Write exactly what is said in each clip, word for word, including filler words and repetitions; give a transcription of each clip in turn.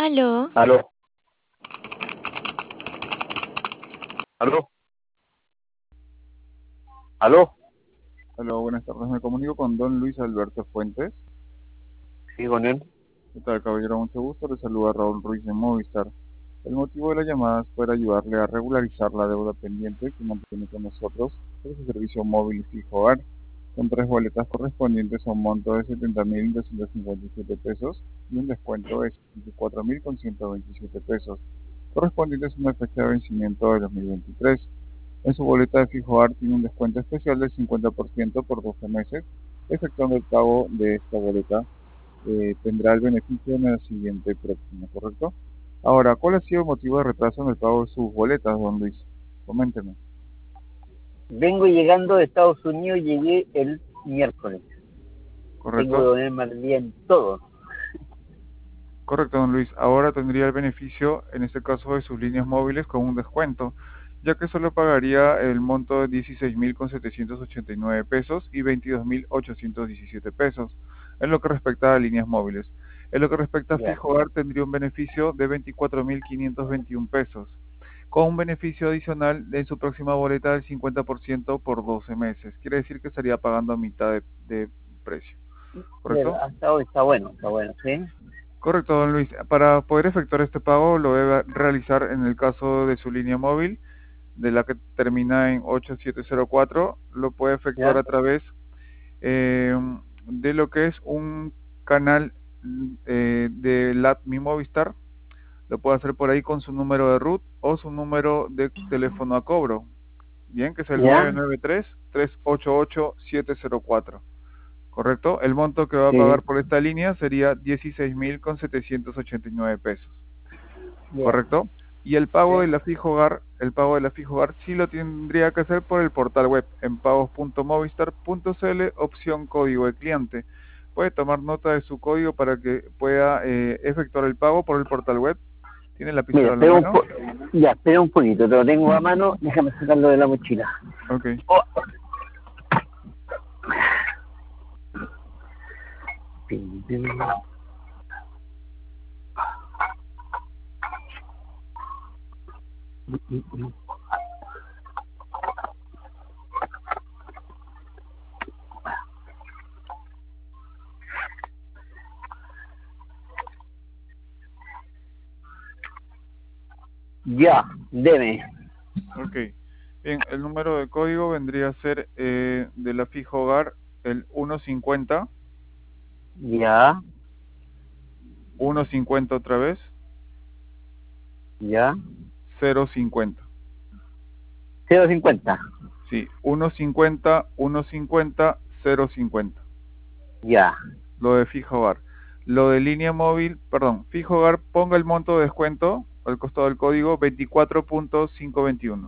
Aló, Aló, aló, aló. Hola, buenas tardes. Me comunico con don Luis Alberto Fuentes. Sí, con él. ¿Qué tal, caballero? Mucho gusto. Le saluda Raúl Ruiz de Movistar. El motivo de la llamada es para ayudarle a regularizar la deuda pendiente que mantiene con nosotros por su servicio móvil y fijo hogar, con tres boletas correspondientes a un monto de setenta mil doscientos cincuenta y siete pesos y un descuento de setenta y cuatro mil ciento veintisiete pesos, correspondientes a una fecha de vencimiento de dos mil veintitrés. En su boleta de fijo hogar tiene un descuento especial del cincuenta por ciento por doce meses. Efectuando el pago de esta boleta, eh, tendrá el beneficio en el siguiente próximo, ¿correcto? Ahora, ¿cuál ha sido el motivo de retraso en el pago de sus boletas, don Luis? Coménteme. Vengo llegando de Estados Unidos, llegué el miércoles. Tengo que ¿Correcto? ponerme al día en todo. Correcto, don Luis. Ahora tendría el beneficio, en este caso, de sus líneas móviles con un descuento, ya que solo pagaría el monto de dieciséis mil setecientos ochenta y nueve pesos y veintidós mil ochocientos diecisiete pesos, en lo que respecta a líneas móviles. En lo que respecta a Ya, fijo hogar, tendría un beneficio de veinticuatro mil quinientos veintiún pesos, con un beneficio adicional en su próxima boleta del cincuenta por ciento por doce meses. Quiere decir que estaría pagando a mitad de, de precio, pero ¿correcto? hasta hoy está bueno, está bueno, ¿sí? Correcto, don Luis. Para poder efectuar este pago lo debe realizar en el caso de su línea móvil, de la que termina en ocho siete cero cuatro, lo puede efectuar ¿Ya? a través eh, de lo que es un canal eh, de la app Mi Movistar. Lo puede hacer por ahí con su número de root o su número de teléfono a cobro, bien, que es el ¿Ya? nueve nueve tres, tres ocho ocho, siete cero cuatro. ¿Correcto? El monto que va a Sí, pagar por esta línea sería dieciséis mil con setecientos ochenta y nueve pesos. ya, ¿Correcto? Y el pago de ¿sí? la fijo hogar, el pago de la fijo hogar sí lo tendría que hacer por el portal web en pagos punto movistar punto cl, opción código de cliente. Puede tomar nota de su código para que pueda eh, efectuar el pago por el portal web. ¿Tiene la Mira, lapicero a la espera un mano? po ya, espera un poquito, te lo tengo a mano, déjame sacarlo de la mochila. Ok. Oh. Pim, pim. Mm, mm, mm. Ya, deme. Ok. Bien, el número de código vendría a ser eh, de la fijo hogar el uno cincuenta, Ya, uno cincuenta otra vez, ya. cero cincuenta. cero cincuenta. Sí, uno cincuenta, uno cincuenta, cero cincuenta. Ya, Lo de fijo hogar. Lo de línea móvil, perdón, fijo hogar, ponga el monto de descuento al costado del código veinticuatro punto quinientos veintiuno.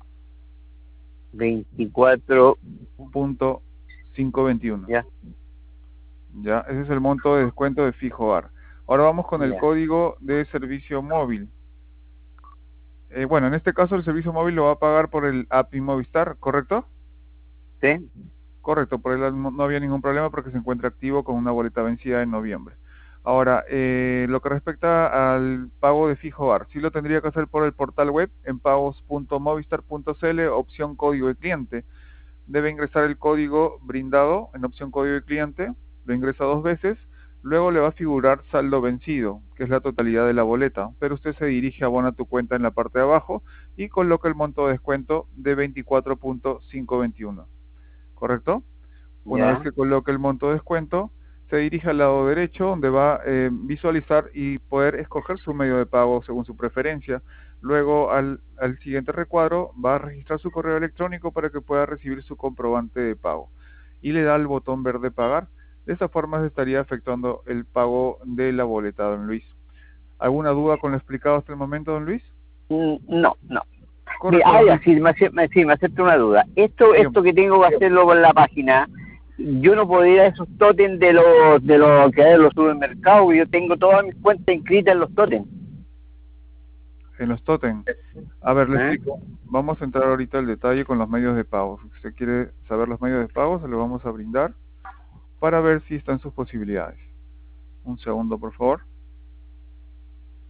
veinticuatro. Punto quinientos veintiuno. Ya, Ya, ese es el monto de descuento de fijo hogar. Ahora vamos con el ya. código de servicio móvil. Eh, bueno, en este caso el servicio móvil lo va a pagar por el A P I Movistar, ¿correcto? ¿Sí? Correcto, por él no, no había ningún problema porque se encuentra activo con una boleta vencida en noviembre. Ahora, eh, lo que respecta al pago de fijo hogar, sí lo tendría que hacer por el portal web en pagos punto movistar punto cl, opción código de cliente. Debe ingresar el código brindado en opción código de cliente, lo ingresa dos veces, luego le va a figurar saldo vencido, que es la totalidad de la boleta, pero usted se dirige a Abona tu cuenta en la parte de abajo y coloca el monto de descuento de veinticuatro punto quinientos veintiuno. ¿Correcto? Una vez Ya, que coloque el monto de descuento, se dirige al lado derecho donde va a eh, visualizar y poder escoger su medio de pago según su preferencia. Luego al, al siguiente recuadro va a registrar su correo electrónico para que pueda recibir su comprobante de pago. Y le da el botón verde pagar. De esta forma se estaría efectuando el pago de la boleta, don Luis. ¿Alguna duda con lo explicado hasta el momento, don Luis? mm, no, no. Mira, Correcto, ah, don ya, Luis. sí, me, hace- me, sí, me acepto una duda. Esto, Dígame. esto que tengo que hacerlo con la página, yo no podría ir a esos tótems de los, de los que hay en los supermercados, yo tengo todas mis cuentas inscritas en los tótems. En los tótem. A ver, le ¿Eh? explico. Vamos a entrar ahorita al detalle con los medios de pago. Si usted quiere saber los medios de pago, se los vamos a brindar para ver si están sus posibilidades. Un segundo, por favor.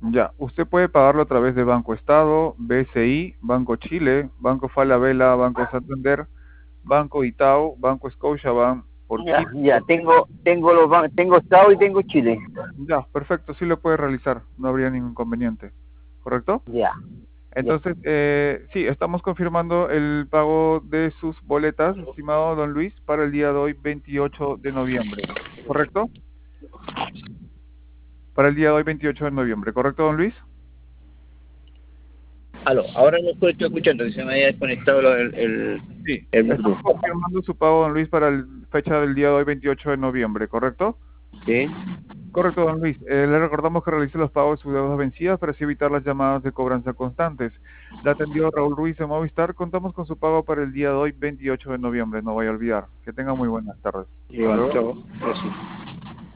Ya, usted puede pagarlo a través de Banco Estado, B C I, Banco Chile, Banco Falabella, Banco Santander, Banco Itaú, Banco Scotiabank, por Ya, Chip. ya, tengo, tengo los, ban- tengo Estado y tengo Chile. Ya, perfecto, sí lo puede realizar, no habría ningún inconveniente. ¿Correcto? Ya, ya. Entonces, eh, sí, estamos confirmando el pago de sus boletas, estimado don Luis, para el día de hoy, veintiocho de noviembre. ¿Correcto? Para el día de hoy, veintiocho de noviembre. ¿Correcto, don Luis? Aló, ahora lo estoy escuchando, que se me había desconectado lo- el, el, Sí, el estamos Bluetooth. confirmando su pago, don Luis, para la fecha del día de hoy, veintiocho de noviembre. ¿Correcto? ¿Sí? Correcto, don Luis. Eh, le recordamos que realice los pagos de sus deudas vencidas para así evitar las llamadas de cobranza constantes. Le atendió Raúl Ruiz de Movistar. Contamos con su pago para el día de hoy, veintiocho de noviembre. No vaya a olvidar. Que tenga muy buenas tardes. Hasta Igual, luego. chao. Gracias.